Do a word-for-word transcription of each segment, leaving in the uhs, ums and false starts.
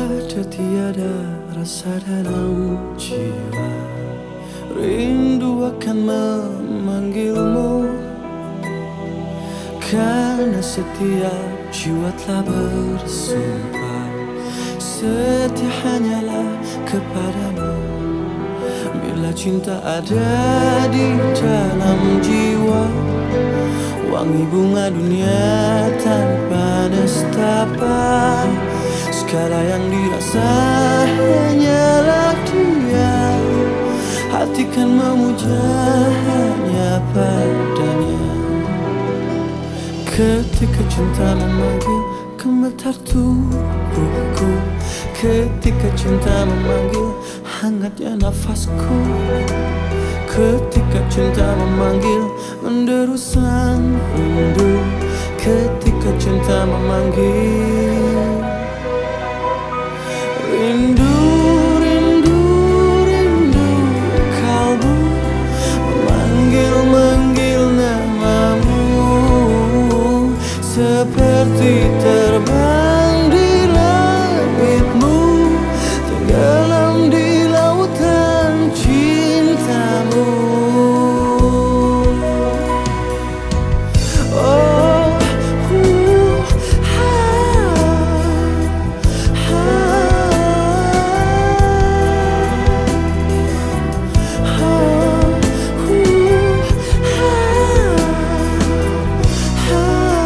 Ada tiada rasa dalam jiwa, rindu akan memanggilmu, karena setiap jiwa telah bersumpah setia hanyalah kepadamu. Bila cinta ada di dalam jiwa, wangi bunga dunia tanpa nestapa, segala yang dirasa hanyalah dia, hati kan memuja hanya padanya. Ketika cinta memanggil, gemetar tubuhku. Ketika cinta memanggil, hangatnya nafasku. Ketika cinta memanggil, menderu sang rindu. Ketika cinta memanggil, rindu, rindu, rindu, kalbu memanggil-manggil namamu, seperti terbang di langitmu, tenggelam di lautan cintamu. Oh, uh, ha, ha, ha, uh, ha, ha.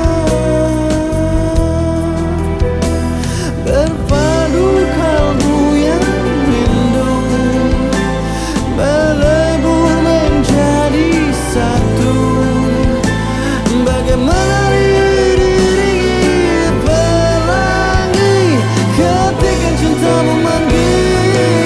Berpadu kalbu yang rindu, melebur menjadi satu, bagaimana diiringi pelangi ketika cinta memanggil.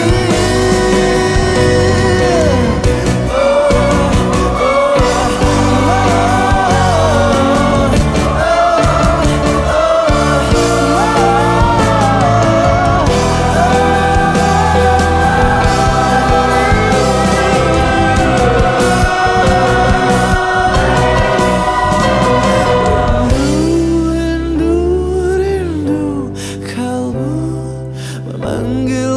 Rindu, rindu, kalbu memanggil